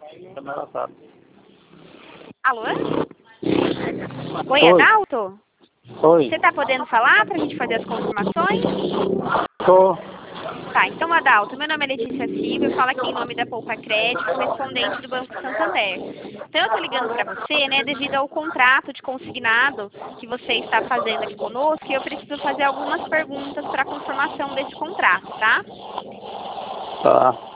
Alô? Oi, Adalto? Oi. Você tá podendo falar pra gente fazer as confirmações? Tô. Tá, então, Adalto, meu nome é Letícia Silva, eu falo aqui em nome da Poupa Crédito, correspondente do Banco Santander. Então, eu tô ligando pra você, né, devido ao contrato de consignado que você está fazendo aqui conosco, e eu preciso fazer algumas perguntas para confirmação desse contrato, tá? Tá.